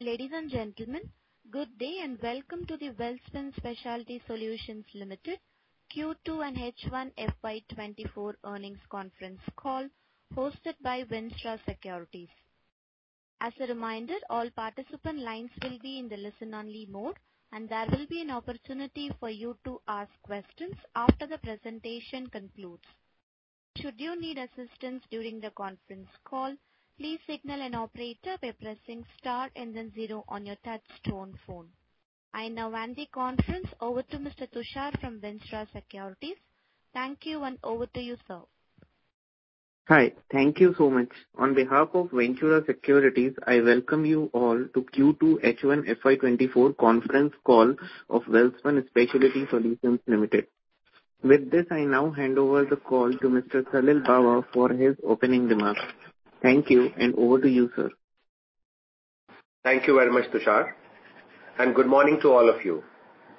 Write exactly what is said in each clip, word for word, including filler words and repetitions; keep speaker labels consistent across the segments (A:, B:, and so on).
A: Ladies and gentlemen, good day and welcome to the Welspun Specialty Solutions Limited Q two and H one F Y twenty-four earnings conference call hosted by Vinstra Securities. As a reminder, all participant lines will be in the listen-only mode, and there will be an opportunity for you to ask questions after the presentation concludes. Should you need assistance during the conference call, please signal an operator by pressing star and then zero on your touch-tone phone. I now hand the conference over to Mister Tushar from Vinstra Securities. Thank you, and over to you, sir.
B: Hi, thank you so much. On behalf of Vinstra Securities, I welcome you all to Q two H one F Y twenty-four conference call of Welspun Specialty Solutions Limited. With this, I now hand over the call to Mister Salil Bawa for his opening remarks. Thank you, and over to you, sir.
C: Thank you very much, Tushar, and good morning to all of you.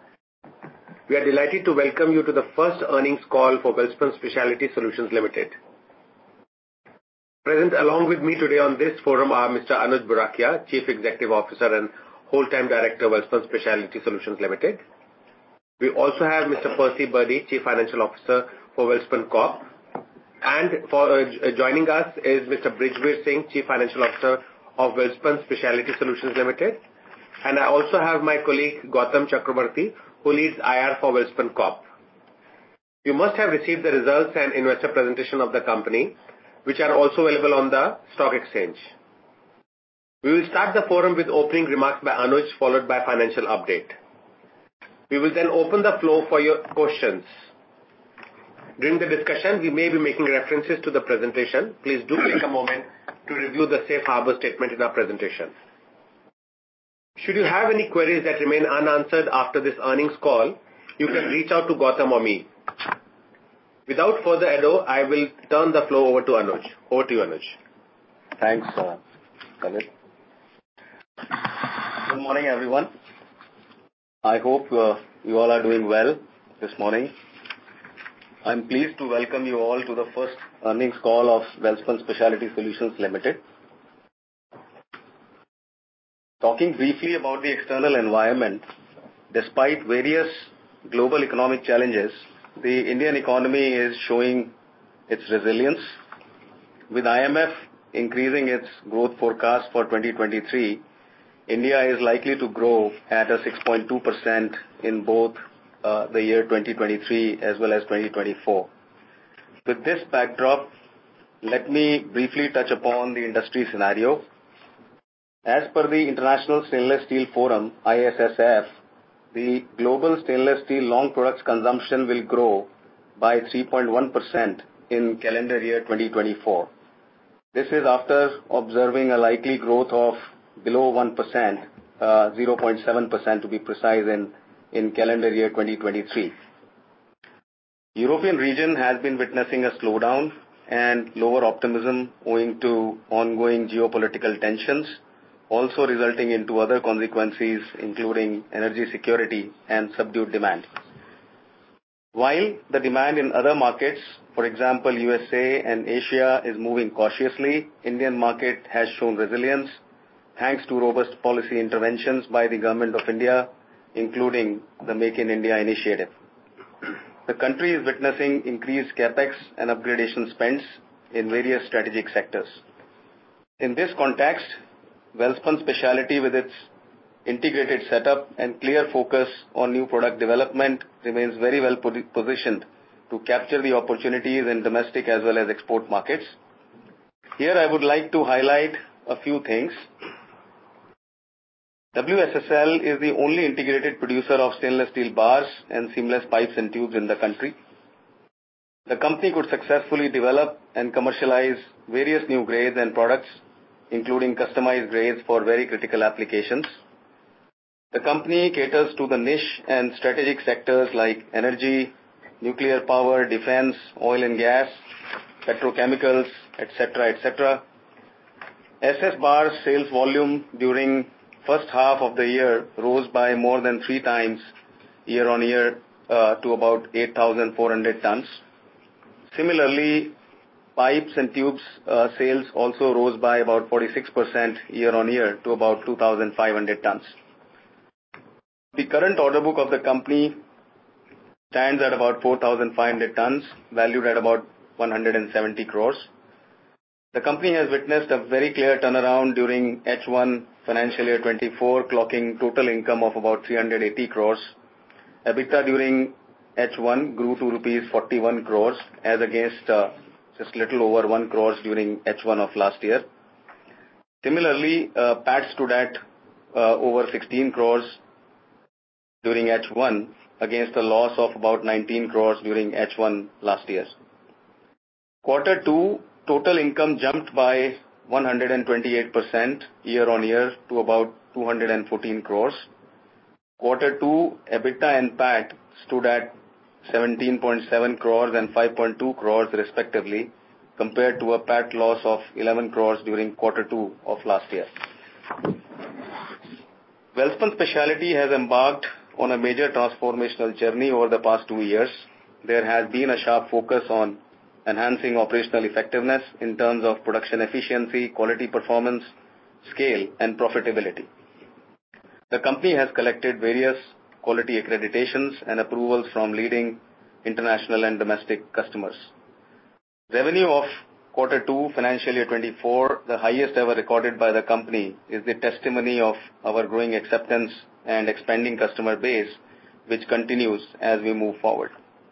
C: We are delighted to welcome you to the first earnings call for Welspun Specialty Solutions Limited. Present along with me today on this forum are Mister Anuj Burakia, Chief Executive Officer and Whole-Time Director, Welspun Specialty Solutions Limited. We also have Mister Percy Birdy, Chief Financial Officer for Welspun Corp. And for uh, joining us is Mister Brijveer Singh, Chief Financial Officer of Welspun Specialty Solutions Limited. And I also have my colleague Gautam Chakrabarti, who leads I R for Welspun Corp. You must have received the results and investor presentation of the company, which are also available on the stock exchange. We will start the forum with opening remarks by Anuj, followed by financial update. We will then open the floor for your questions. During the discussion, we may be making references to the presentation. Please do take a moment to review the safe harbor statement in our presentation. Should you have any queries that remain unanswered after this earnings call, you can reach out to Gautam or me. Without further ado, I will turn the floor over to Anuj. Over to you, Anuj.
D: Thanks, uh, Salil. Good morning, everyone. I hope uh, you all are doing well this morning. I'm pleased to welcome you all to the first earnings call of Welspun Specialty Solutions Limited. Talking briefly about the external environment, despite various global economic challenges, the Indian economy is showing its resilience. With I M F increasing its growth forecast for twenty twenty-three, India is likely to grow at a six point two percent in both uh, the year twenty twenty-three as well as twenty twenty-four. With this backdrop, let me briefly touch upon the industry scenario. As per the International Stainless Steel Forum, I S S F, the global stainless steel long products consumption will grow by three point one percent in calendar year twenty twenty-four. This is after observing a likely growth of below one percent, uh, zero point seven percent to be precise, in, in calendar year twenty twenty-three. European region has been witnessing a slowdown and lower optimism owing to ongoing geopolitical tensions, also resulting into other consequences including energy security and subdued demand. While the demand in other markets, for example U S A and Asia, is moving cautiously, Indian market has shown resilience thanks to robust policy interventions by the Government of India, including the Make in India initiative. The country is witnessing increased capex and upgradation spends in various strategic sectors. In this context, Welspun Specialty, with its integrated setup and clear focus on new product development, remains very well positioned to capture the opportunities in domestic as well as export markets. Here I would like to highlight a few things. W S S L is the only integrated producer of stainless steel bars and seamless pipes and tubes in the country. The company could successfully develop and commercialize various new grades and products, including customized grades for very critical applications. The company caters to the niche and strategic sectors like energy, nuclear power, defense, oil and gas, petrochemicals, et cetera, et cetera. S S Bar sales volume during first half of the year rose by more than three times year on year uh, to about eight thousand four hundred tons. Similarly, pipes and tubes uh, sales also rose by about forty-six percent year-on-year to about two thousand five hundred tons. The current order book of the company stands at about four thousand five hundred tons, valued at about one hundred seventy crores. The company has witnessed a very clear turnaround during H one financial year twenty-four, clocking total income of about three hundred eighty crores. EBITDA during H one grew to rupees forty-one crores as against uh, just little over one crores during H one of last year. Similarly, uh, P A T stood at uh, over sixteen crores during H one against a loss of about nineteen crores during H one last year. Quarter two, total income jumped by one hundred twenty-eight percent year-on-year to about two hundred fourteen crores. Quarter two, EBITDA and P A T stood at seventeen point seven crores and five point two crores respectively, compared to a P A T loss of eleven crores during quarter two of last year. Welspun Specialty has embarked on a major transformational journey over the past two years. There has been a sharp focus on enhancing operational effectiveness in terms of production efficiency, quality performance, scale, and profitability. The company has collected various quality accreditations and approvals from leading international and domestic customers. Revenue of quarter two financial year twenty-four, the highest ever recorded by the company, is the testimony of our growing acceptance and expanding customer base, which continues as we move forward.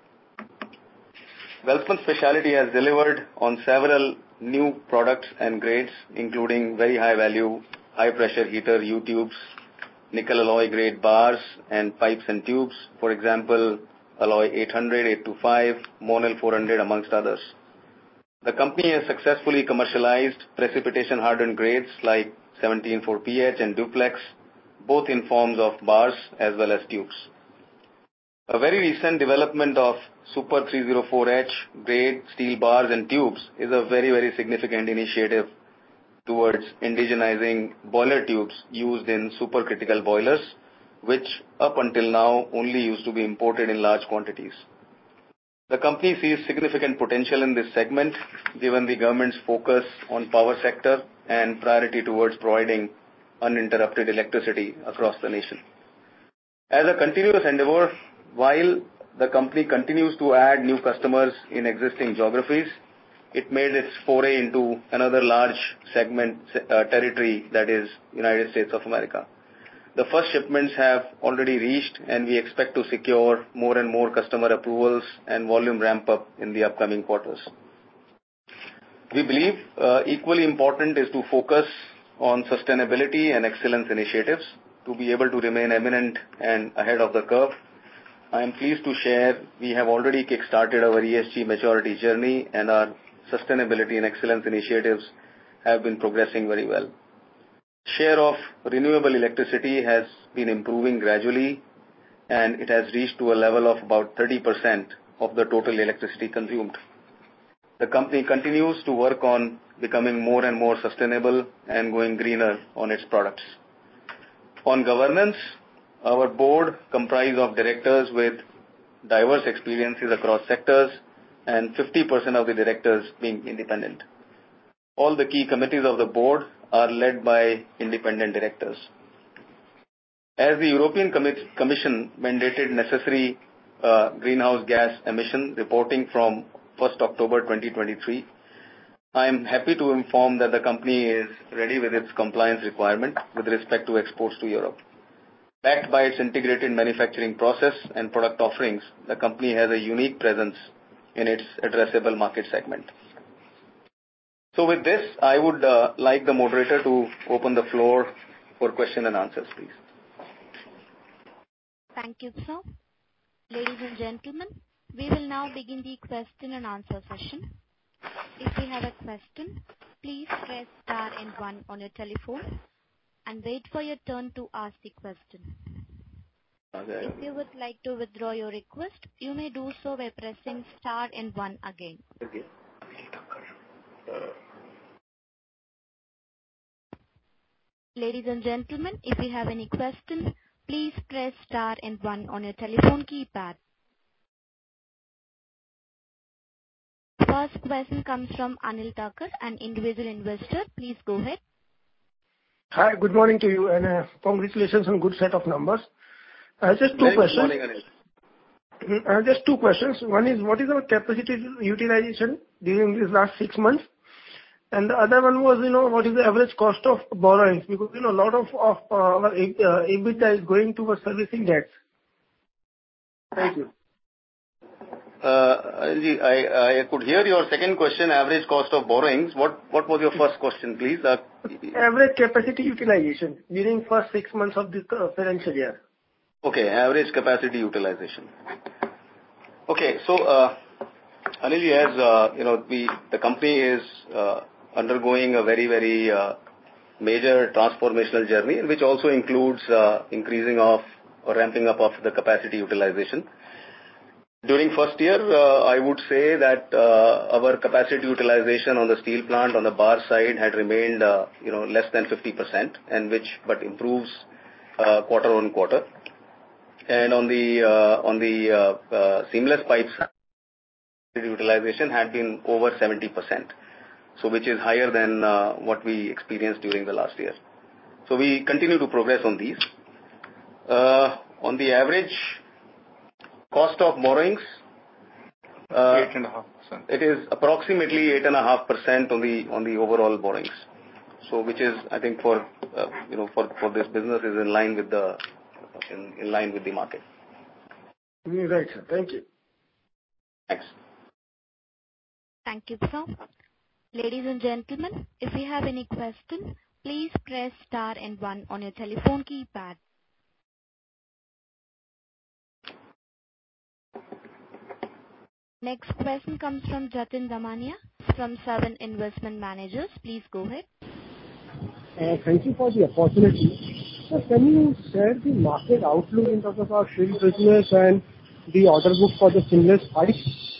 D: Welspun Specialty has delivered on several new products and grades, including very high value, high pressure heater U-tubes, nickel alloy grade bars and pipes and tubes, for example, alloy eight hundred, eight twenty-five, Monel four hundred amongst others. The company has successfully commercialized precipitation hardened grades like seventeen four P H and Duplex, both in forms of bars as well as tubes. A very recent development of Super three oh four H grade steel bars and tubes is a very, very significant initiative towards indigenizing boiler tubes used in supercritical boilers, which up until now only used to be imported in large quantities. The company sees significant potential in this segment given the government's focus on power sector and priority towards providing uninterrupted electricity across the nation. As a continuous endeavor, while the company continues to add new customers in existing geographies, it made its foray into another large segment uh, territory, that is United States of America. The first shipments have already reached, and we expect to secure more and more customer approvals and volume ramp up in the upcoming quarters. We believe uh, equally important is to focus on sustainability and excellence initiatives to be able to remain eminent and ahead of the curve. I am pleased to share we have already kick-started our E S G maturity journey, and our sustainability and excellence initiatives have been progressing very well. Share of renewable electricity has been improving gradually, and it has reached to a level of about thirty percent of the total electricity consumed. The company continues to work on becoming more and more sustainable and going greener on its products. On governance, our board comprises of directors with diverse experiences across sectors, and fifty percent of the directors being independent. All the key committees of the board are led by independent directors. As the European Commission mandated necessary uh, greenhouse gas emission reporting from first October twenty twenty-three, I am happy to inform that the company is ready with its compliance requirement with respect to exports to Europe. Backed by its integrated manufacturing process and product offerings, the company has a unique presence in its addressable market segment. So with this, I would uh, like the moderator to open the floor for question and answers, please.
A: Thank you, sir. Ladies and gentlemen, we will now begin the question and answer session. If you have a question, please press star and one on your telephone and wait for your turn to ask the question.
D: Okay.
A: If you would like to withdraw your request, you may do so by pressing star and one again.
C: Okay.
A: Ladies and gentlemen, if you have any question, please press star and one on your telephone keypad. first question comes from Anil Thakur, an individual investor. Please go ahead.
E: Hi, good morning to you, and uh, congratulations on good set of numbers. Uh, just two
D: Very
E: questions.
D: Good morning, Anil.
E: Uh, just two questions. One is, what is our capacity utilization during these last six months? And the other one was, you know, what is the average cost of borrowings? Because, you know, a lot of, of uh, our uh, EBITDA is going towards servicing debts. Thank you.
D: Uh, Anilji, I, I could hear your second question, average cost of borrowings. What, what was your first question, please? Uh,
E: Average capacity utilization during first six months of this uh, financial year.
D: Okay, average capacity utilization. Okay, so, uh, Anilji, as, uh, you know, we, the company is, uh, undergoing a very, very, uh, major transformational journey, which also includes, uh, increasing of or ramping up of the capacity utilization. During first year, uh, I would say that, uh, our capacity utilization on the steel plant on the bar side had remained, uh, you know, less than fifty percent, and which, but improves, uh, quarter on quarter. And on the, uh, on the, uh, uh, seamless pipes, utilization had been over seventy percent. So which is higher than, uh, what we experienced during the last year. So we continue to progress on these. Uh, on the average cost of borrowings, uh,
F: eight and a half percent.
D: It is approximately eight and a half percent on the on the overall borrowings. So which is, I think, for uh, you know for for this business is in line with the in, in line with the market.
E: Right, sir. Thank you.
D: Thanks.
A: Thank you, sir. Ladies and gentlemen, if you have any question, please press star and one on your telephone keypad. Next question comes from Jatin Damania from Seven Investment Managers. Please go ahead.
G: Uh, thank you for the opportunity. So can you share the market outlook in terms of our steel business and the order book for the seamless pipes?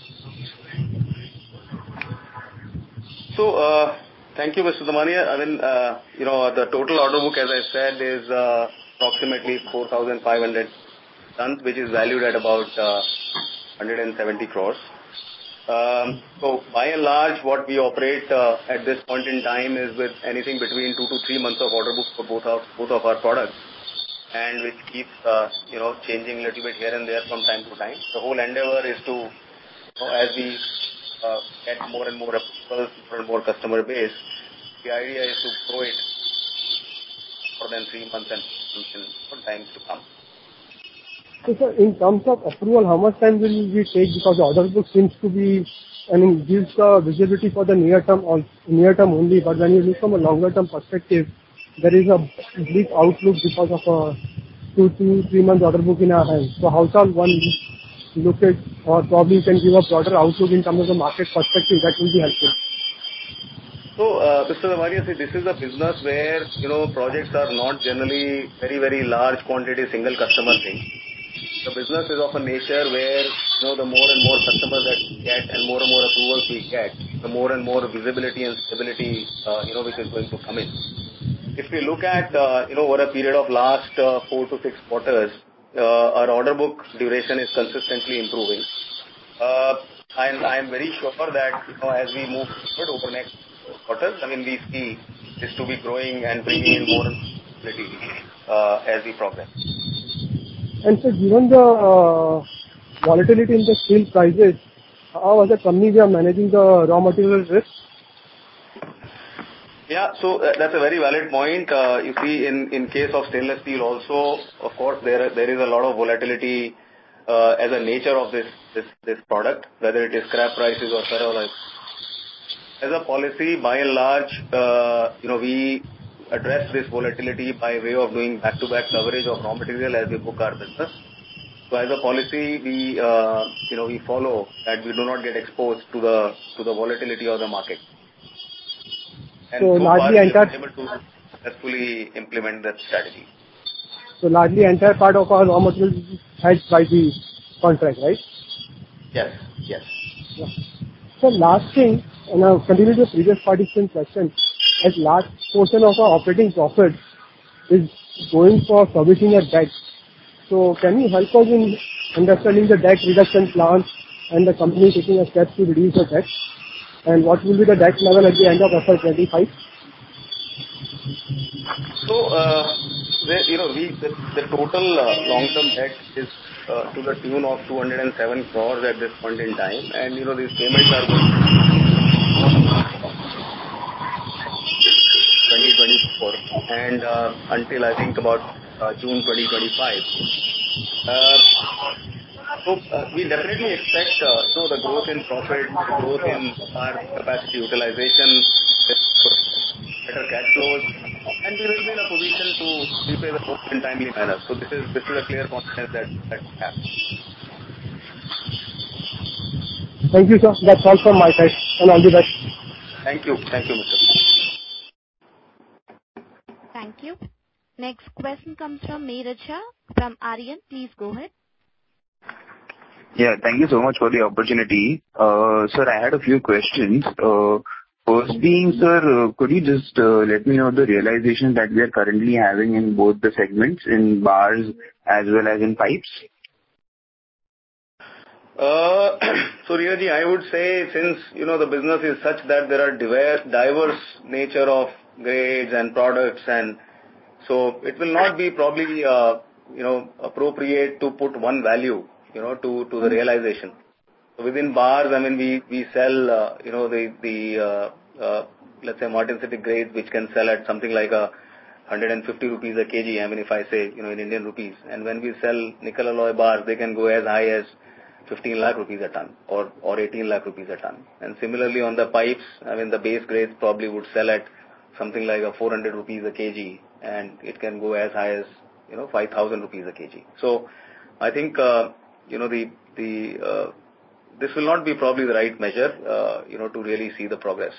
D: So, uh, thank you, Mister Damania. I mean, uh, you know, the total order book, as I said, is uh, approximately four thousand five hundred tons, which is valued at about uh, one hundred seventy crores. Um, so, by and large, what we operate uh, at this point in time is with anything between two to three months of order book for both of both of our products, and which keeps uh, you know changing a little bit here and there from time to time. The whole endeavor is to, you know, as we uh, get more and more approvals, more and more customer base, the idea is to grow it more than three months and in times to come.
G: So, sir, in terms of approval, how much time will we take? Because the order book seems to be, I mean, gives the visibility for the near term, or near term only. But when you look from a longer term perspective, there is a bleak outlook because of a two to three month order book in our hands. So, how shall one look at, or probably you can give a broader outlook in terms of the market perspective? That will be helpful.
D: So, uh, Mister Damania, see, this is a business where, you know, projects are not generally very, very large quantity single customer thing. The business is of a nature where, you know, the more and more customers that we get and more and more approvals we get, the more and more visibility and stability, uh, you know, which is going to come in. If we look at, uh, you know, over a period of last uh, four to six quarters, uh, our order book duration is consistently improving. Uh, and I am very sure that, you know, as we move forward over next quarters, I mean, we see this to be growing and bringing in more stability uh, as we progress.
G: And so, given the uh, volatility in the steel prices, how as a company we are managing the raw material risk?
D: Yeah, so uh, that's a very valid point. Uh, you see, in, in case of stainless steel also, of course, there there is a lot of volatility uh, as a nature of this, this this product, whether it is scrap prices or ferroalloy. As a policy, by and large, uh, you know, we address this volatility by way of doing back-to-back coverage of raw material as we book our business. So, as a policy, we uh, you know we follow that we do not get exposed to the to the volatility of the market. And
G: so,
D: so
G: largely
D: far, we
G: entire,
D: have been able to successfully implement that strategy.
G: So, largely entire part of our raw material is hedged by the contract, right?
D: Yes, yes.
G: Yeah. So, last thing, and I'll continue the previous participant question, as large portion of our operating profit is going for servicing a debt. So, can you help us in understanding the debt reduction plans and the company taking a step to reduce the debt? And what will be the debt level at the end of F Y twenty-five?
D: So, uh, the, you know, we, the, the total uh, long-term debt is uh, to the tune of two hundred seven crores at this point in time. And, you know, these payments are going twenty twenty-four and uh, until I think about uh, June twenty twenty-five. Uh, so uh, we definitely expect uh, you know, the growth in profit, the growth in our capacity utilization, better cash flows, and we will be in a position to repay the loan in timely manner. So this is this is a clear confidence that that we have.
G: Thank you, sir. That's all from my side, and all the best.
D: Thank you. Thank you, Mister
A: Thank you. Next question comes from Neeraj Shah from Aryan. Please go ahead.
F: Yeah, thank you so much for the opportunity. Uh, sir, I had a few questions. Uh, first being, sir, uh, could you just uh, let me know the realization that we are currently having in both the segments, in bars as well as in pipes?
D: Uh, so, Neeraj, I would say since, you know, the business is such that there are diverse, diverse nature of grades and products, and so it will not be probably, uh, you know, appropriate to put one value, you know, to, to the realization. So within bars, I mean, we, we sell, uh, you know, the, the, uh, uh, let's say martensitic grades, which can sell at something like a one hundred fifty rupees a kg. I mean, if I say, you know, in Indian rupees. And when we sell nickel alloy bars, they can go as high as fifteen lakh rupees a ton or, or eighteen lakh rupees a ton. And similarly on the pipes, I mean, the base grades probably would sell at something like a four hundred rupees a kg, and it can go as high as, you know, five thousand rupees a kg. So I think, uh, you know, the, the, uh, this will not be probably the right measure, uh, you know, to really see the progress.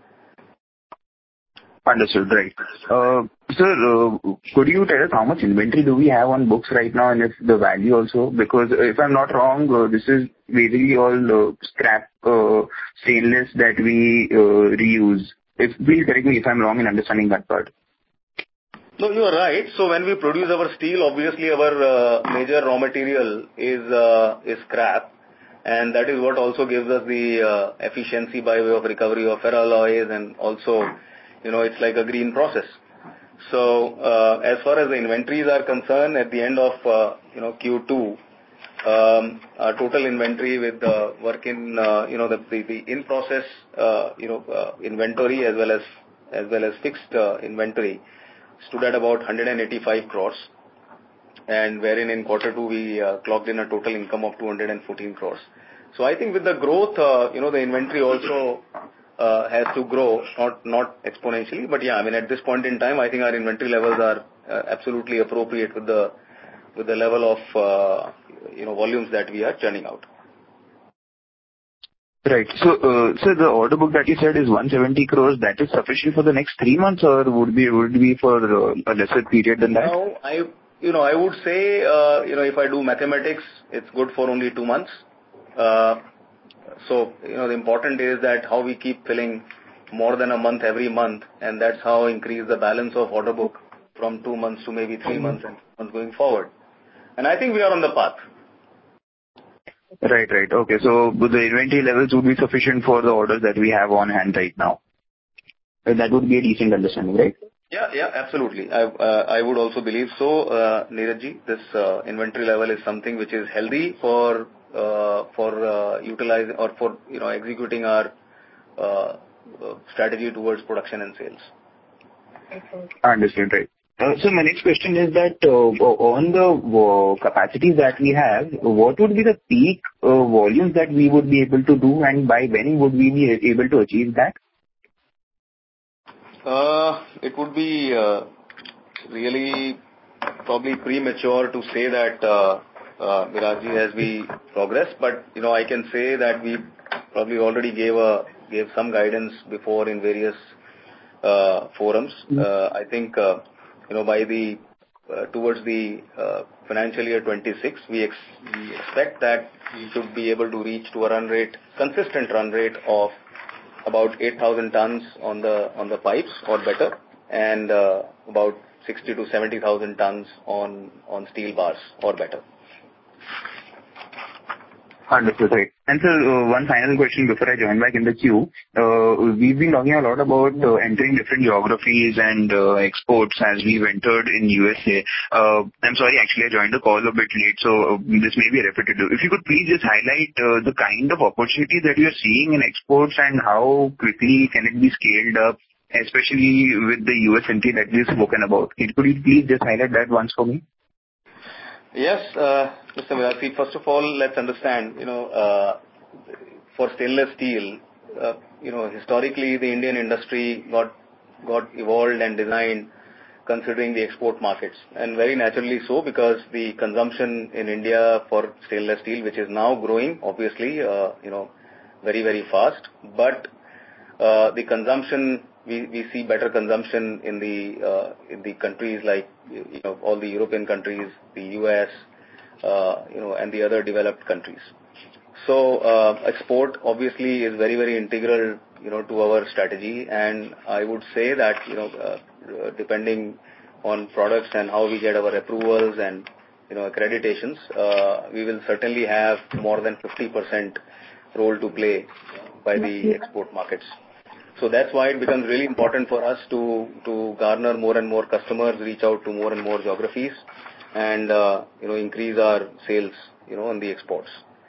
F: Understood, right. Uh, sir, uh, could you tell us how much inventory do we have on books right now, and if the value also? Because if I'm not wrong, uh, this is basically all uh, scrap uh, stainless that we uh, reuse. If, please correct me if I'm wrong in understanding that part.
D: No, you are right. So when we produce our steel, obviously our uh, major raw material is uh, is scrap, and that is what also gives us the uh, efficiency by way of recovery of ferroalloys, and also, you know, it's like a green process. So uh, as far as the inventories are concerned, at the end of uh, you know Q two, um, our total inventory with the work in uh, you know the the, the in process uh, you know uh, inventory as well as as well as fixed uh, inventory stood at about one hundred eighty-five crores, and wherein in quarter two we uh, clocked in a total income of two hundred fourteen crores. So I think with the growth, uh, you know, the inventory also uh, has to grow, not not exponentially, but yeah, I mean at this point in time, I think our inventory levels are uh, absolutely appropriate with the with the level of uh, you know volumes that we are churning out.
F: Right. So, uh, so the order book that you said is one hundred seventy crores. That is sufficient for the next three months, or would be would be for uh, a lesser period than that?
D: No, I you know I would say uh, you know if I do mathematics, it's good for only two months. Uh, so you know the important is that how we keep filling more than a month every month, and that's how increase the balance of order book from two months to maybe three months and months going forward. And I think we are on the path.
F: Right, right. Okay, so the inventory levels would be sufficient for the orders that we have on hand right now. That would be a decent understanding, right?
D: Yeah, yeah, absolutely. I uh, I would also believe so, uh, Neeraj. This uh, inventory level is something which is healthy for uh, for uh, utilizing or for you know executing our uh, strategy towards production and sales.
F: Understood, right. Uh, so my next question is that uh, on the uh, capacities that we have, what would be the peak uh, volumes that we would be able to do, and by when would we be able to achieve that?
D: Uh, it would be uh, really probably premature to say that uh, uh, Virajji as we progress, but you know I can say that we probably already gave a gave some guidance before in various uh, forums. Uh, I think. Uh, You know, by the uh, towards the uh, financial year twenty-six, we, ex we expect that we should be able to reach to a run rate, consistent run rate of about eight thousand tons on the on the pipes or better, and uh, about sixty to seventy thousand tons on on steel bars or better.
F: Understood, right. And sir, uh, one final question before I join back in the queue. Uh, we've been talking a lot about uh, entering different geographies and uh, exports as we've entered in U S A. Uh, I'm sorry, actually I joined the call a bit late, so uh, this may be repetitive. If you could please just highlight uh, the kind of opportunity that you're seeing in exports and how quickly can it be scaled up, especially with the U S entry that we've spoken about. Could you please just highlight that once for me?
D: Yes, uh, Mister Virasi, first of all, let's understand, you know, uh, for stainless steel, uh, you know, historically the Indian industry got, got evolved and designed considering the export markets. And very naturally so, because the consumption in India for stainless steel, which is now growing, obviously, uh, you know, very, very fast, but uh, the consumption, we, we see better consumption in the, uh, in the countries like, you know, all the European countries, the U S, uh, you know, and the other developed countries. So, uh, export obviously is very, very integral, you know, to our strategy. And I would say that, you know, uh, depending on products and how we get our approvals and, you know, accreditations, uh, we will certainly have more than fifty percent role to play by the export markets. So that's why it becomes really important for us to, to garner more and more customers, reach out to more and more geographies, and, uh, you know, increase our sales, you know, on the exports.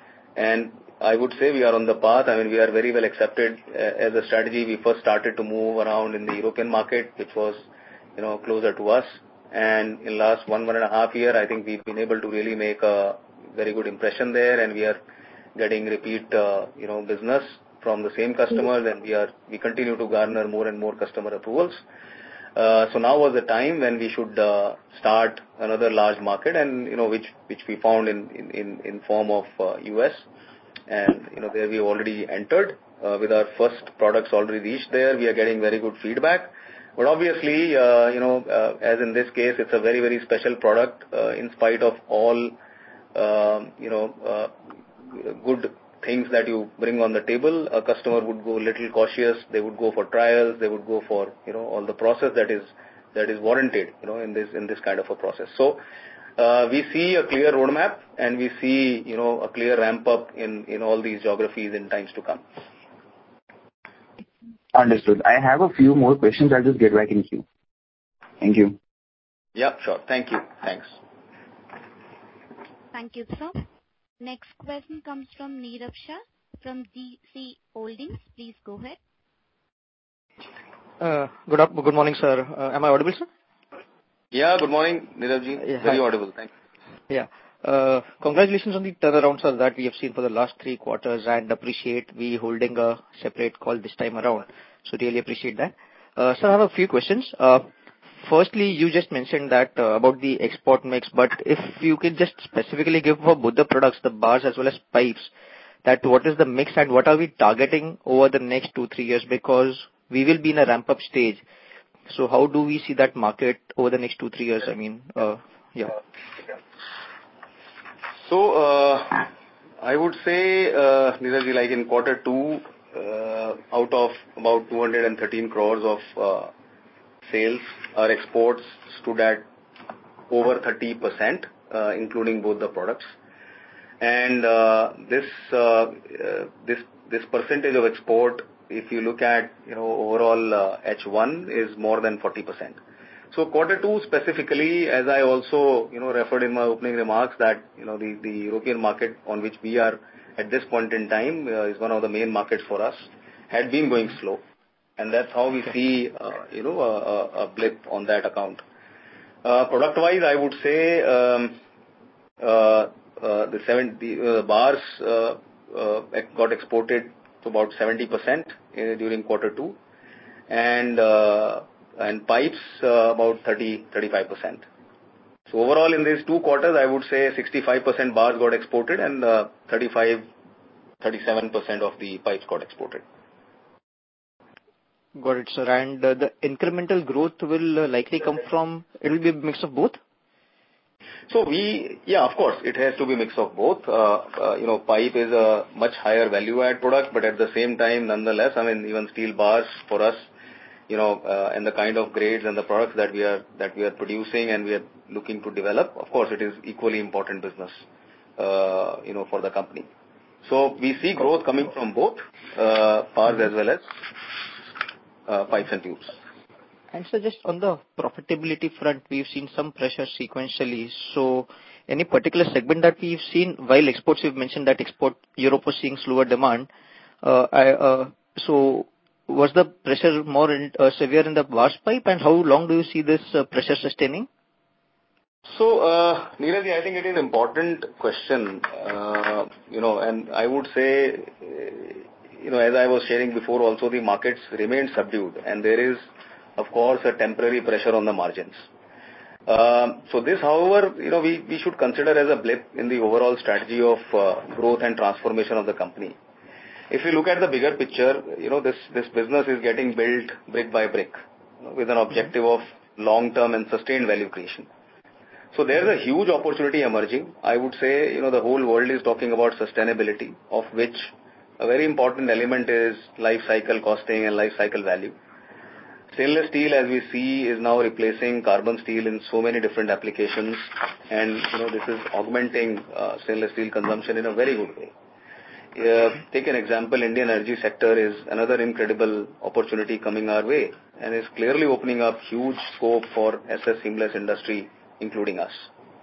D: And I would say we are on the path. I mean, we are very well accepted as a strategy. We first started to move around in the European market, which was, you know, closer to us. And in last one, one and a half year, I think we've been able to really make a very good impression there, and we are getting repeat, uh, you know, business from the same customers, and we are, we continue to garner more and more customer approvals. Uh, so now was the time when we should, uh, start another large market, and, you know, which, which we found in, in, in form of, uh, U S. And, you know, there we already entered, uh, with our first products already reached there. We are getting very good feedback. But obviously, uh, you know, uh, as in this case, it's a very, very special product, uh, in spite of all, uh, you know, uh, good things that you bring on the table. A customer would go a little cautious. They would go for trials. They would go for, you know, all the process that is, that is warranted, you know, in this, in this kind of a process. So, uh, we see a clear roadmap, and we see, you know, a clear ramp up in, in all these geographies in times to come.
F: Understood. I have a few more questions. I'll just get back in queue. Thank you.
D: Yeah, sure. Thank you. Thanks.
A: Thank you, sir. Next question comes from Nirav Shah from D C Holdings. Please go ahead.
H: Uh, good up, good morning, sir. Uh, am I audible, sir?
D: Yeah, good morning, Niravji.
H: Yeah,
D: very
H: hi.
D: audible. Thank you.
H: Yeah. Uh, congratulations on the turnaround, sir, that we have seen for the last three quarters, and appreciate we holding a separate call this time around. So really appreciate that. Uh, sir, I have a few questions. Uh, Firstly, you just mentioned that uh, about the export mix, but if you could just specifically give for both the products, the bars as well as pipes, that what is the mix and what are we targeting over the next two, three years, because we will be in a ramp-up stage. So how do we see that market over the next two, three years? I mean, uh, yeah.
D: So, uh, I would say, uh, Niraj, like in quarter two, uh, out of about two hundred thirteen crores of uh, sales, our exports stood at over thirty percent, uh, including both the products. And uh, this uh, uh, this this percentage of export, if you look at, you know, overall uh, H one, is more than forty percent. So quarter two specifically, as I also, you know, referred in my opening remarks, that, you know, the, the European market on which we are at this point in time uh, is one of the main markets for us, had been going slow. And that's how we see, uh, you know, a, a, a blip on that account. Uh, product-wise, I would say um, uh, uh, the, seven, the uh, bars uh, uh, got exported to about seventy percent uh, during quarter two, and uh, and pipes uh, about thirty to thirty-five percent. So overall, in these two quarters, I would say sixty-five percent bars got exported, and uh, thirty-five to thirty-seven percent of the pipes got exported.
H: Got it, sir. And uh, the incremental growth will uh, likely come from, it will be a mix of both?
D: So we, yeah, of course, it has to be a mix of both. Uh, uh, you know, pipe is a much higher value-add product, but at the same time, nonetheless, I mean, even steel bars for us, you know, uh, and the kind of grades and the products that we are, that we are producing and we are looking to develop, of course, it is equally important business, uh, you know, for the company. So we see growth coming from both uh, powers as well as uh, pipes and tubes.
H: And so just on the profitability front, we've seen some pressure sequentially. So any particular segment that we've seen, while exports, you've mentioned that export Europe was seeing slower demand. Uh, I, uh, so was the pressure more in, uh, severe in the vast pipe, and how long do you see this uh, pressure sustaining?
D: So, uh, Neeraj, I think it is an important question, uh, you know, and I would say, you know, as I was sharing before also, the markets remain subdued, and there is, of course, a temporary pressure on the margins. Um, so this, however, you know, we, we should consider as a blip in the overall strategy of uh, growth and transformation of the company. If you look at the bigger picture, you know, this, this business is getting built brick by brick, you know, with an objective of long-term and sustained value creation. So there's a huge opportunity emerging. I would say, you know, the whole world is talking about sustainability, of which a very important element is life cycle costing and life cycle value. Stainless steel, as we see, is now replacing carbon steel in so many different applications, and, you know, this is augmenting uh, stainless steel consumption in a very good way. Uh, take an example, Indian energy sector is another incredible opportunity coming our way, and is clearly opening up huge scope for S S seamless industry, including us.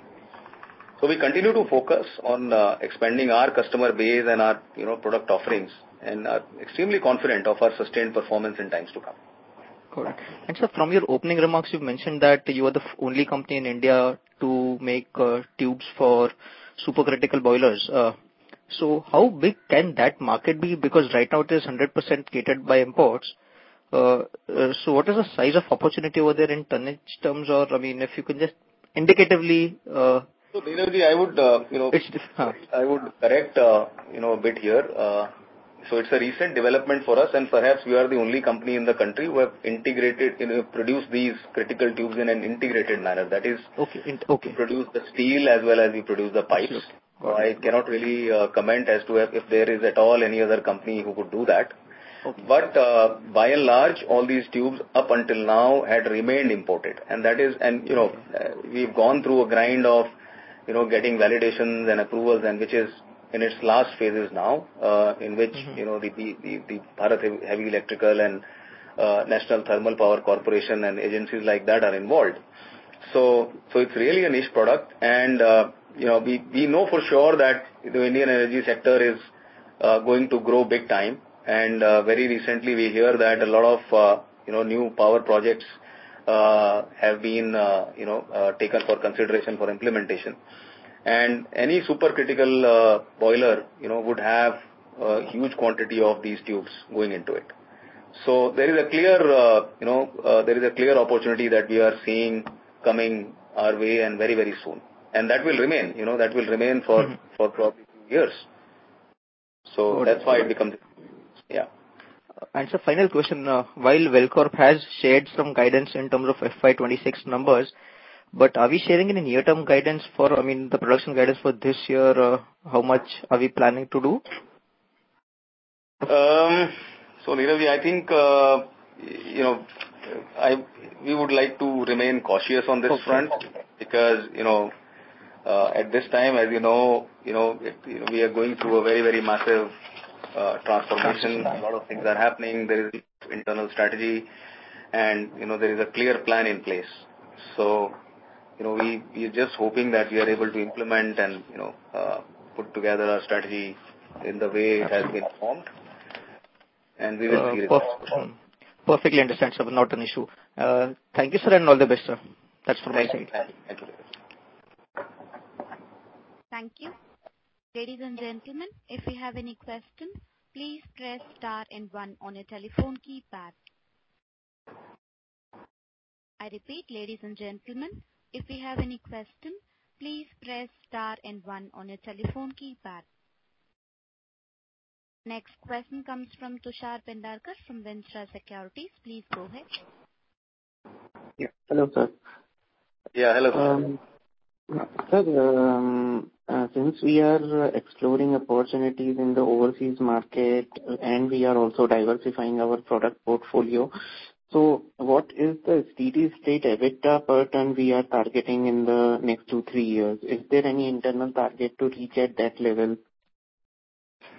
D: So we continue to focus on uh, expanding our customer base and our, you know, product offerings, and are extremely confident of our sustained performance in times to come.
H: Correct. And so from your opening remarks, you mentioned that you are the only company in India to make uh, tubes for supercritical boilers. Uh, so how big can that market be? Because right now it is one hundred percent catered by imports. Uh, uh, so what is the size of opportunity over there in tonnage terms, or, I mean, if you can just indicatively... Uh,
D: so, Neeraj, I would, uh, you know, huh. I would correct, uh, you know, a bit here. Uh, so it's a recent development for us, and perhaps we are the only company in the country who have integrated, you know, produced these critical tubes in an integrated manner. That is,
H: okay, in, okay.
D: we produce the steel as well as we produce the pipes. So I cannot really uh, comment as to if, if there is at all any other company who could do that. Okay. But uh, by and large, all these tubes up until now had remained imported, and that is, and you know, uh, we've gone through a grind of, you know, getting validations and approvals, and which is in its last phases now, uh, in which mm-hmm. you know the the, the, the Bharat Heavy Electrical and uh, National Thermal Power Corporation and agencies like that are involved. So, so it's really a niche product, and uh, you know, we we know for sure that the Indian energy sector is uh, going to grow big time. And uh, very recently, we hear that a lot of uh, you know new power projects uh, have been uh, you know uh, taken for consideration for implementation, and any supercritical uh, boiler you know would have a huge quantity of these tubes going into it. So there is a clear uh, you know uh, there is a clear opportunity that we are seeing coming our way, and very very soon, and that will remain you know that will remain for mm-hmm. for probably two years. So that's why it becomes. Yeah.
H: And so final question, uh, while Welcorp has shared some guidance in terms of F Y twenty-six numbers, but are we sharing any near-term guidance for, I mean, the production guidance for this year? Uh, how much are we planning to do?
D: Um, so, Neeraj, I think, uh, you know, I we would like to remain cautious on this okay. front, because, you know, uh, at this time, as you know, you know, it, you know, we are going through a very, very massive Uh, transformation. A lot of things are happening. There is internal strategy, and you know there is a clear plan in place. So, you know, we we are just hoping that we are able to implement and you know uh, put together our strategy in the way it has been formed, and we will
H: uh,
D: see
H: perf- Perfectly understand, sir. Not an issue. Uh, thank you, sir, and all the best, sir. That's from
D: thank
H: my side.
D: Thank you. Thank you.
A: Thank you. Ladies and gentlemen, if you have any questions, please press star and one on your telephone keypad. I repeat, ladies and gentlemen, if you have any question, please press star and one on your telephone keypad. Next question comes from Tushar Pendarkar from Ventura Securities. Please go ahead.
B: Yeah. Hello, sir.
D: Yeah, hello, sir.
B: Um, Sir, um, uh, since we are uh, exploring opportunities in the overseas market, and we are also diversifying our product portfolio, so what is the steady state EBITDA per ton we are targeting in the next two, three years? Is there any internal target to reach at that level?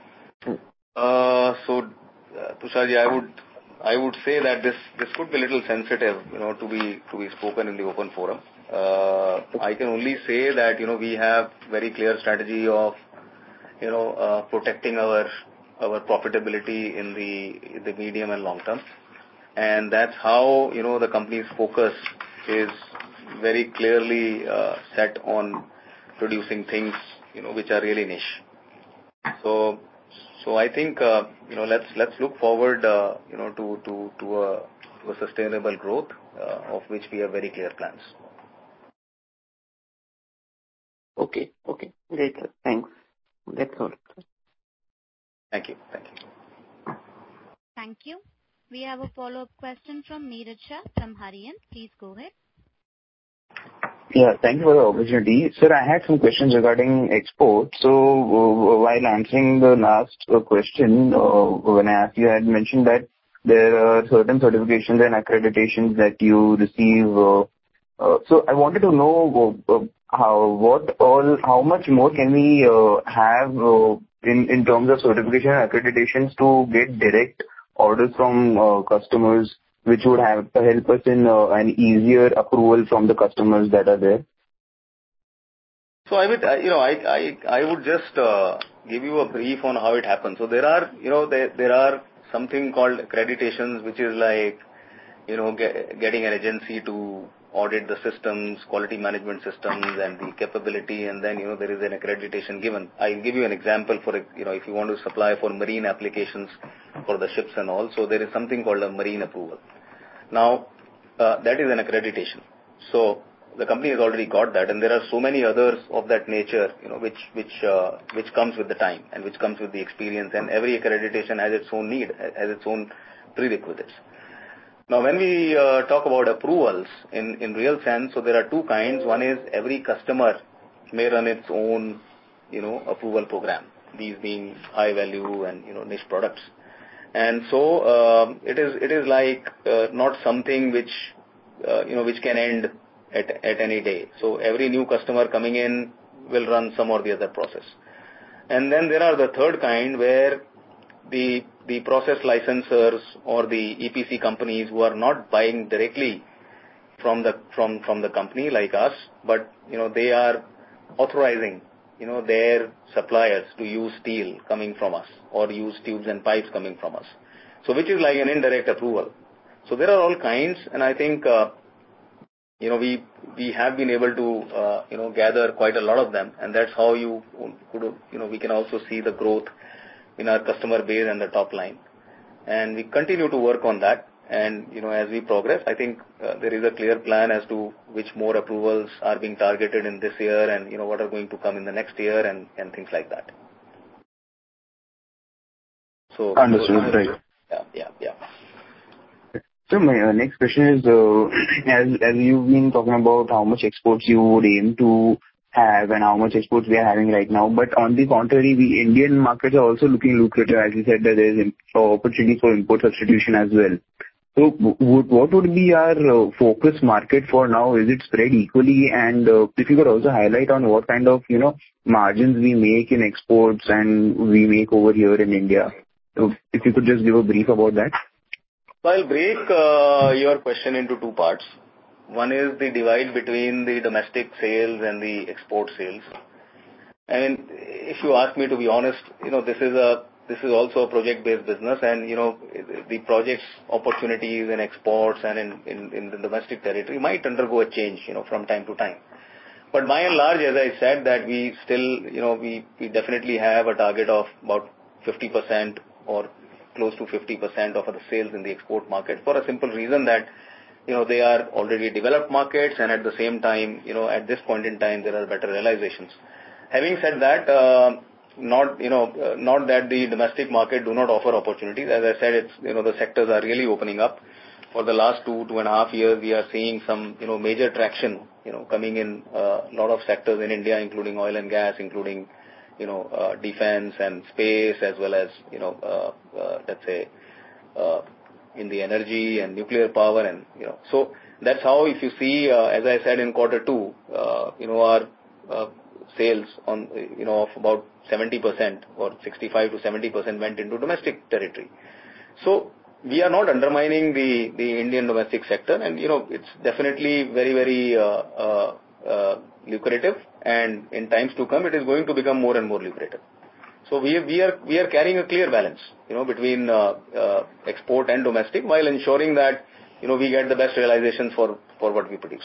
D: Uh, so, uh, Tusharji, I would I would say that this this could be a little sensitive, you know, to be to be spoken in the open forum. Uh, I can only say that, you know, we have very clear strategy of, you know, uh, protecting our our profitability in the in the medium and long term, and that's how, you know, the company's focus is very clearly uh, set on producing things, you know, which are really niche. So. So I think, uh, you know, let's let's look forward, uh, you know, to to to a, to a sustainable growth, uh, of which we have very clear plans.
B: Okay, okay, great, sir. Thanks. That's all.
D: Thank you, thank you.
A: Thank you. We have a follow-up question from Neeraj Shah from Harian. Please go ahead.
F: Yeah, thank you for the opportunity. Sir, I had some questions regarding export. So, uh, while answering the last uh, question, uh, when I asked you, I had mentioned that there are certain certifications and accreditations that you receive. Uh, uh, so, I wanted to know uh, uh, how, what all, how much more can we uh, have uh, in in terms of certification and accreditations to get direct orders from uh, customers, which would have help us in uh, an easier approval from the customers that are there?
D: So I would, you know, I I I would just uh, give you a brief on how it happens. So there are, you know, there there are something called accreditations, which is like, you know, get, getting an agency to audit the systems, quality management systems, and the capability, and then, you know, there is an accreditation given. I'll give you an example for, you know, if you want to supply for marine applications for the ships and all. So there is something called a marine approval. Now, uh, that is an accreditation. So the company has already got that, and there are so many others of that nature, you know, which which uh, which comes with the time and which comes with the experience, and every accreditation has its own need, has its own prerequisites. Now, when we uh, talk about approvals in, in real sense, so there are two kinds. One is every customer may run its own, you know, approval program, these being high value and, you know, niche products. And so uh, it is it is like uh, not something which, uh, you know, which can end at, at any day. So every new customer coming in will run some or the other process. And then there are the third kind where the the process licensors or the E P C companies who are not buying directly from the from from the company like us, but, you know, they are authorizing, you know, their suppliers to use steel coming from us or use tubes and pipes coming from us. So which is like an indirect approval. So there are all kinds, and I think uh, you know we we have been able to uh, you know gather quite a lot of them, and that's how you could you know we can also see the growth in our customer base and the top line. And we continue to work on that. And, you know, as we progress, I think uh, there is a clear plan as to which more approvals are being targeted in this year and, you know, what are going to come in the next year and, and things like that. So,
F: Understood,
D: so,
F: right.
D: Yeah, yeah, yeah.
F: So my uh, next question is, uh, as as you've been talking about how much exports you would aim to have and how much exports we are having right now, but on the contrary, the Indian markets are also looking lucrative. As you said, that there is opportunity for import substitution as well. So w- what would be our uh, focus market for now? Is it spread equally? And uh, if you could also highlight on what kind of, you know, margins we make in exports and we make over here in India. So if you could just give a brief about that.
D: So I'll break uh, your question into two parts. One is the divide between the domestic sales and the export sales. And if you ask me to be honest, you know, this is a this is also a project-based business, and, you know, the projects opportunities in exports and in, in, in the domestic territory might undergo a change, you know, from time to time. But by and large, as I said, that we still, you know, we, we definitely have a target of about fifty percent or close to fifty percent of the sales in the export market, for a simple reason that, you know, they are already developed markets, and at the same time, you know, at this point in time, there are better realizations. Having said that, uh, not, you know, uh, not that the domestic market do not offer opportunities. As I said, it's, you know, the sectors are really opening up. For the last two, two and a half years, we are seeing some, you know, major traction, you know, coming in a uh, lot of sectors in India, including oil and gas, including, you know, uh, defense and space, as well as, you know, uh, uh, let's say, uh, in the energy and nuclear power, and, you know, so that's how, if you see, uh, as I said in quarter two, uh, you know, our uh, sales on, you know, of about seventy percent or sixty-five to seventy percent went into domestic territory. So we are not undermining the, the Indian domestic sector, and, you know, it's definitely very, very uh, uh, uh, lucrative, and in times to come, it is going to become more and more lucrative. So we, we are, we are carrying a clear balance, you know, between uh, uh, export and domestic, while ensuring that, you know, we get the best realizations for, for what we produce.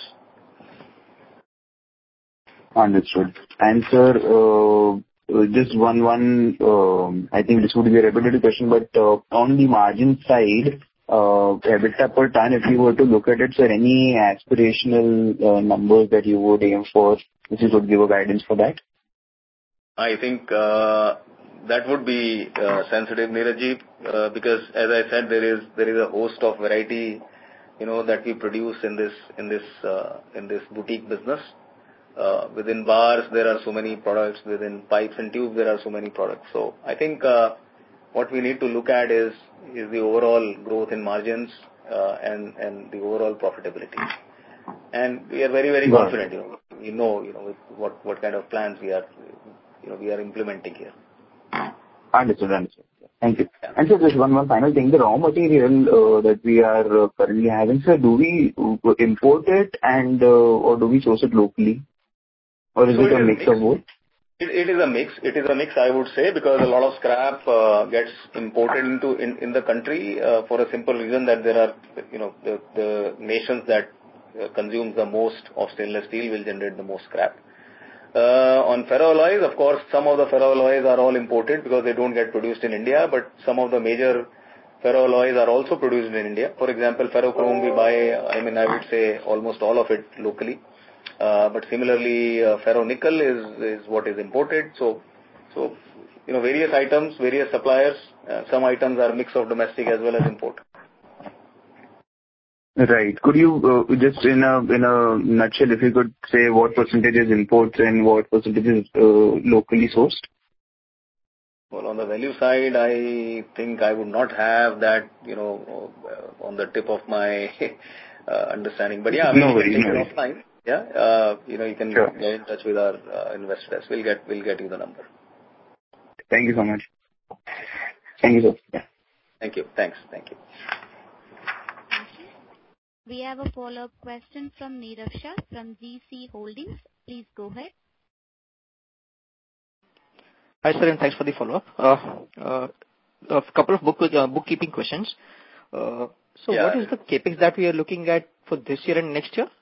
F: Understood. And sir, uh, just one, one, um, I think this would be a repetitive question, but uh, on the margin side, uh, EBITDA per ton, if you were to look at it, sir, any aspirational uh, numbers that you would aim for, if you could give a guidance for that?
D: I think uh, that would be uh, sensitive, Neeraj, uh, because as I said, there is there is a host of variety, you know, that we produce in this in this uh, in this boutique business. Uh, within bars, there are so many products. Within pipes and tubes, there are so many products. So I think uh, what we need to look at is is the overall growth in margins uh, and and the overall profitability. And we are very very
F: Got
D: confident. You know, we know you know what what kind of plans we are you know we are implementing here.
F: Understood. Understood. Thank you. Yeah. And so just one one final thing: the raw material uh, that we are uh, currently having, sir, do we import it and uh, or do we source it locally? Or is so it a mix, mix of both?
D: It, it is a mix. It is a mix, I would say, because a lot of scrap uh, gets imported into in, in the country uh, for a simple reason that there are, you know, the, the nations that uh, consume the most of stainless steel will generate the most scrap. Uh, on ferroalloys, of course, some of the ferroalloys are all imported because they don't get produced in India, but some of the major ferroalloys are also produced in India. For example, ferrochrome we buy, I mean, I would say almost all of it locally. Uh, but similarly, uh, ferronickel is, is what is imported. So, so, you know, various items, various suppliers, uh, some items are a mix of domestic as well as import.
F: Right. Could you, uh, just in a, in a nutshell, if you could say what percentage is imports and what percentage is uh, locally sourced?
D: Well, on the value side, I think I would not have that, you know, uh, on the tip of my uh, understanding. But yeah, I mean,
F: no
D: we
F: worries,
D: can take
F: no
D: it offline. Yeah, uh, you know, you can
F: sure.
D: get in touch with our uh, investors. We'll get, we'll get you the number.
F: Thank you so much. Thank you, sir. Yeah.
D: Thank you. Thanks. Thank you.
A: Thank you. We have a follow-up question from Nirav Shah from G C Holdings. Please go ahead.
H: Hi, sir, and thanks for the follow-up. Uh, uh, a couple of book, uh, bookkeeping questions. Uh, so yeah. What is the capex that we are looking at for this year and next year?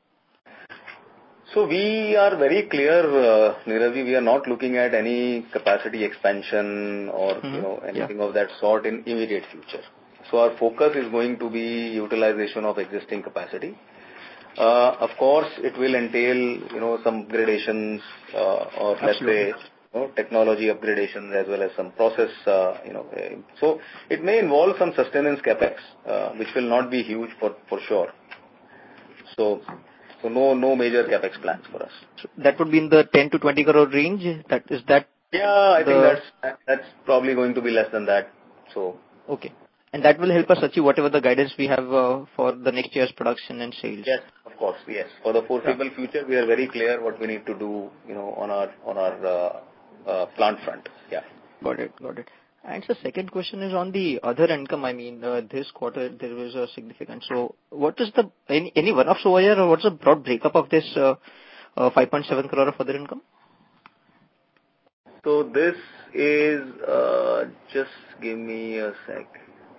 D: So we are very clear, uh, Neeraj, we are not looking at any capacity expansion or, mm-hmm. you know, anything yeah. of that sort in immediate future. So our focus is going to be utilization of existing capacity. Uh, of course, it will entail, you know, some gradations, uh, or let's Absolutely. say, you know, technology upgradations as well as some process, uh, you know. Uh, so it may involve some sustenance capex, uh, which will not be huge for, for sure. So, So no no major capex plans for us.
H: So that would be in the ten to twenty crore range. That is that.
D: Yeah, I the... think that's that's probably going to be less than that. So
H: okay, and that will help us achieve whatever the guidance we have uh, for the next year's production and sales.
D: Yes, of course. Yes, for the foreseeable yeah. future, we are very clear what we need to do. You know, on our on our uh, uh, plant front. Yeah.
H: Got it. Got it. And the second question is on the other income. I mean, uh, this quarter there was a significant. So, what is the any any one-offs over here, or what's the broad breakup of this uh, uh, five point seven crore of other income?
D: So this is uh, just give me a sec.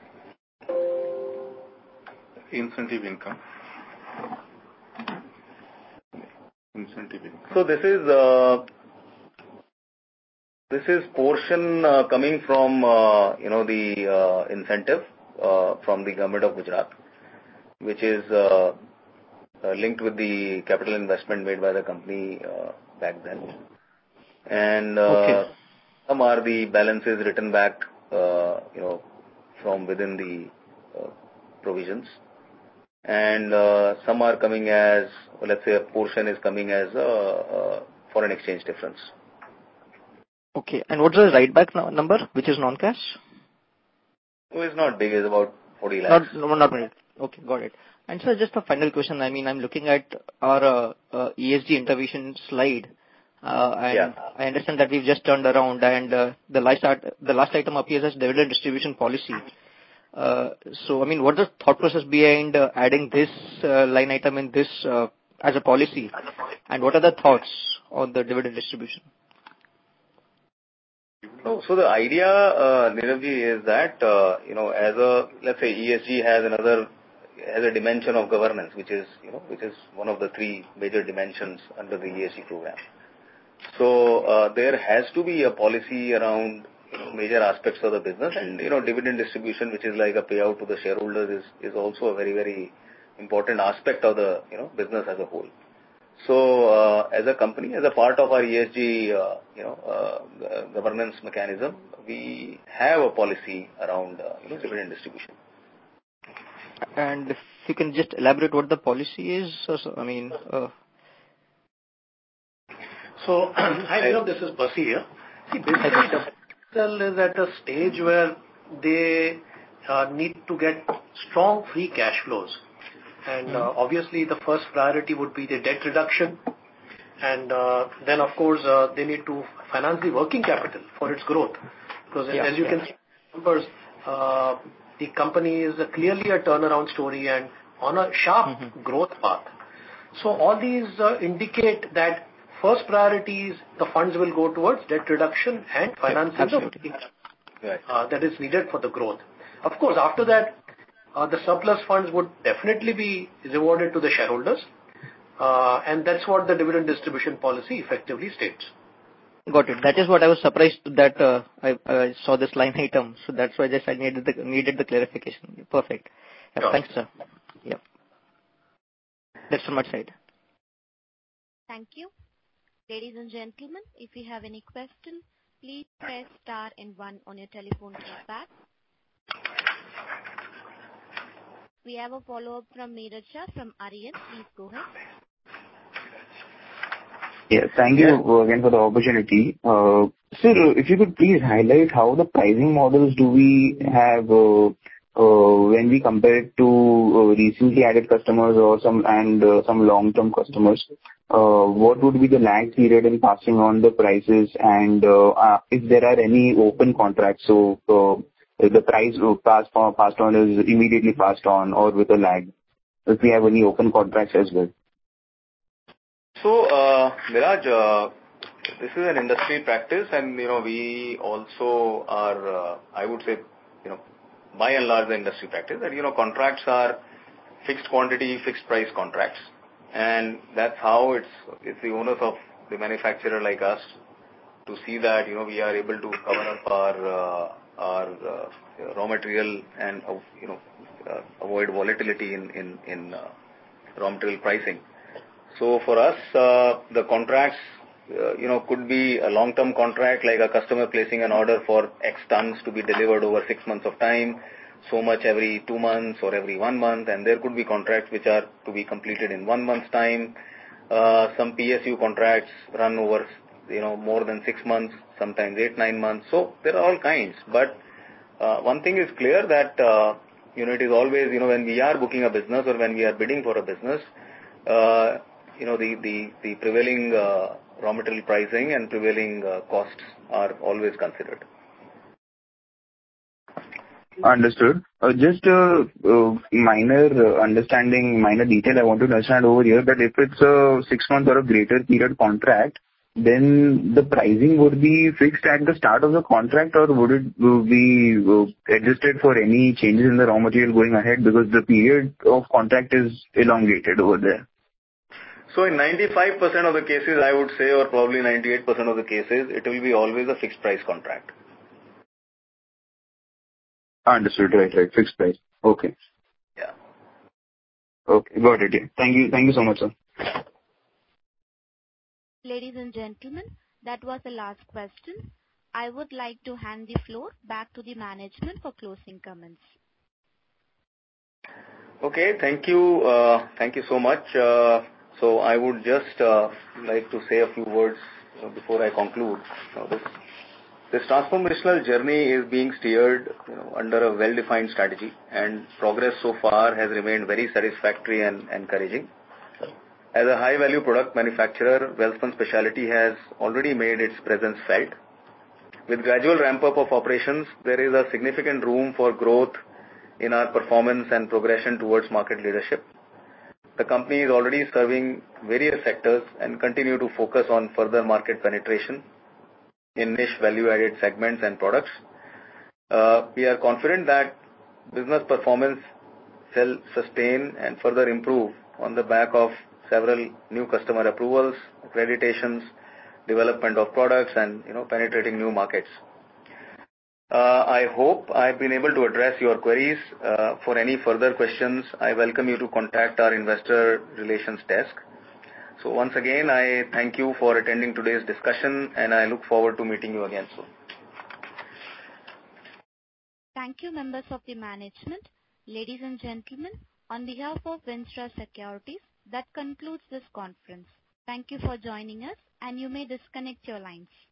I: Incentive income. Incentive income.
D: So this is. Uh, This is portion uh, coming from, uh, you know, the uh, incentive uh, from the government of Gujarat, which is uh, uh, linked with the capital investment made by the company uh, back then. And uh, okay. some are the balances written back, uh, you know, from within the uh, provisions. And uh, some are coming as, well, let's say a portion is coming as a, a foreign exchange difference.
H: Okay. And what's the write back number, which is non-cash?
D: Oh, it's not big. It's about forty lakhs.
H: Not, no, not big. Okay, got it. And so just a final question. I mean, I'm looking at our uh, uh, E S G intervention slide, Uh, and
D: Yeah.
H: I understand that we've just turned around, and uh, the last art, the last item appears as dividend distribution policy. Uh, so, I mean, what is the thought process behind uh, adding this uh, line item in this uh, as a policy, and what are the thoughts on the dividend distribution?
D: No, so the idea, uh, Niravji, is that, uh, you know, as a, let's say E S G has another, has a dimension of governance, which is, you know, which is one of the three major dimensions under the E S G program. So, uh, there has to be a policy around, you know, major aspects of the business, and, you know, dividend distribution, which is like a payout to the shareholders, is, is also a very, very important aspect of the, you know, business as a whole. So, uh, as a company, as a part of our E S G, uh, you know, uh, governance mechanism, we have a policy around, uh, you know, dividend distribution.
H: And if you can just elaborate what the policy is, so, so, I mean. Uh,
J: so, hi, Nirav, this is Percy here. See, basically, the is at a stage where they uh, need to get strong free cash flows. And uh, obviously, the first priority would be the debt reduction. And uh, then, of course, uh, they need to finance the working capital for its growth. Because yeah, as you yeah. can see, numbers, uh, the company is a clearly a turnaround story and on a sharp mm-hmm. growth path. So all these uh, indicate that first priority is the funds will go towards debt reduction and financing the working capital right. uh, that is needed for the growth. Of course, after that, Uh, the surplus funds would definitely be rewarded to the shareholders, uh, and that's what the dividend distribution policy effectively states.
H: Got it. That is what I was surprised that uh, I, I saw this line item, so that's why I just I needed the needed the clarification. Perfect. Yeah, sure. Thanks, sir. Yeah, that's from my side.
A: Thank you, ladies and gentlemen. If you have any questions, please press star and one on your telephone keypad. We have a follow-up from Meeraj Shah from Aryan. Please go ahead.
F: Yes, thank you again for the opportunity. Uh, sir, if you could please highlight how the pricing models do we have uh, uh, when we compare it to uh, recently added customers or some and uh, some long-term customers. Uh, what would be the lag period in passing on the prices, and uh, uh, if there are any open contracts? So. Uh, the price passed on, passed on is immediately passed on or with a lag, if we have any open contracts as well.
D: So, uh, Miraj, uh, this is an industry practice, and, you know, we also are, uh, I would say, you know, by and large the industry practice, that, you know, contracts are fixed quantity, fixed price contracts. And that's how it's, it's the onus of the manufacturer like us to see that, you know, we are able to cover up our, uh, our uh, raw material and, uh, you know, uh, avoid volatility in, in, in uh, raw material pricing. So for us, uh, the contracts, uh, you know, could be a long-term contract, like a customer placing an order for X tons to be delivered over six months of time, so much every two months or every one month, and there could be contracts which are to be completed in one month's time. Uh, some P S U contracts run over, you know, more than six months, sometimes eight, nine months. So there are all kinds. But uh, one thing is clear that, uh, you know, it is always, you know, when we are booking a business or when we are bidding for a business, uh, you know, the, the, the prevailing uh, raw material pricing and prevailing uh, costs are always considered.
F: Understood. Uh, just a uh, uh, minor uh, understanding, minor detail I want to understand over here, that if it's a six month or a greater period contract, then the pricing would be fixed at the start of the contract, or would it uh, be uh, adjusted for any changes in the raw material going ahead, because the period of contract is elongated over there?
D: So in ninety-five percent of the cases, I would say, or probably ninety-eight percent of the cases, it will be always a fixed price contract.
F: Understood. Right, right. Fixed price. Okay.
D: Yeah.
F: Okay. Got it. Yeah. Thank you. Thank you so much, sir.
A: Ladies and gentlemen, that was the last question. I would like to hand the floor back to the management for closing comments.
D: Okay. Thank you. Uh, thank you so much. Uh, so I would just uh, like to say a few words you know, before I conclude. You know, this, this transformational journey is being steered you know, under a well-defined strategy, and progress so far has remained very satisfactory and encouraging. As a high-value product manufacturer, Welspun Specialty has already made its presence felt. With gradual ramp-up of operations, there is a significant room for growth in our performance and progression towards market leadership. The company is already serving various sectors and continue to focus on further market penetration in niche value-added segments and products. Uh, we are confident that business performance shall sustain and further improve on the back of several new customer approvals, accreditations, development of products, and you know penetrating new markets. Uh, I hope I've been able to address your queries. Uh, for any further questions, I welcome you to contact our investor relations desk. So once again, I thank you for attending today's discussion, and I look forward to meeting you again soon.
A: Thank you, members of the management. Ladies and gentlemen, on behalf of Vinstra Securities, that concludes this conference. Thank you for joining us, and you may disconnect your lines.